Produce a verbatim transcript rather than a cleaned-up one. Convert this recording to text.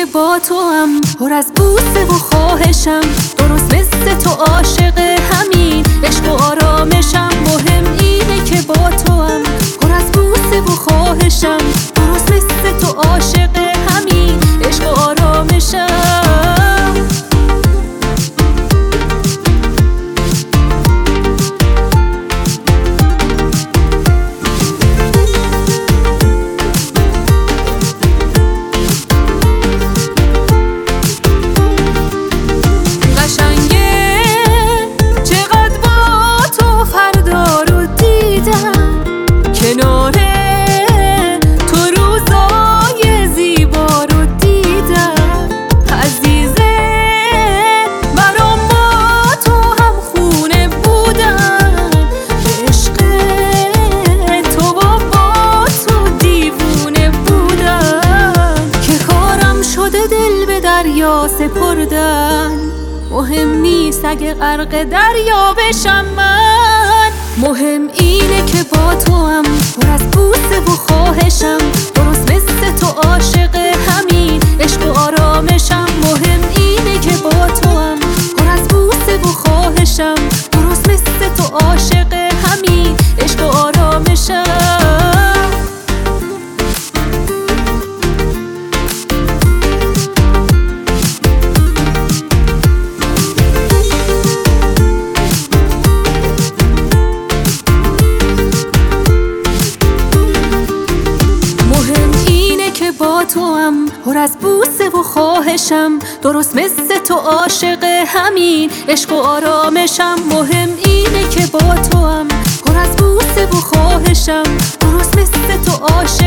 که با تو هم پر از بوسه و خواهشم، درست مثل تو عاشق همین عشق و آرامشم. مهم اینه که با تو هم پر از بوسه و خواهشم، درست مثل تو عاشق همین عشق و آرامشم. کنار تو روزای زیبا رو دیدم عزیزه، برام با تو هم خونه بودم. عشق تو و با تو دیوونه بودم که کارم شده دل به دریا سپردن. مهم نیست اگه غرق دریا بشم من، مهم اینه که با تو هم پر از بوسه و خواهشم، درست مثل تو عاشق همین عشق و آرامشم. مهم اینه که با تو هم پر از بوسه و خواهشم، درست مثل تو عاشق همین عشق و آرامشم. با تو هم پر از بوسه و خواهشم، درست مثل تو عاشق همین عشق و آرامشم. مهم اینه که با تو هم پر از بوسه و خواهشم، درست مثل تو عاشق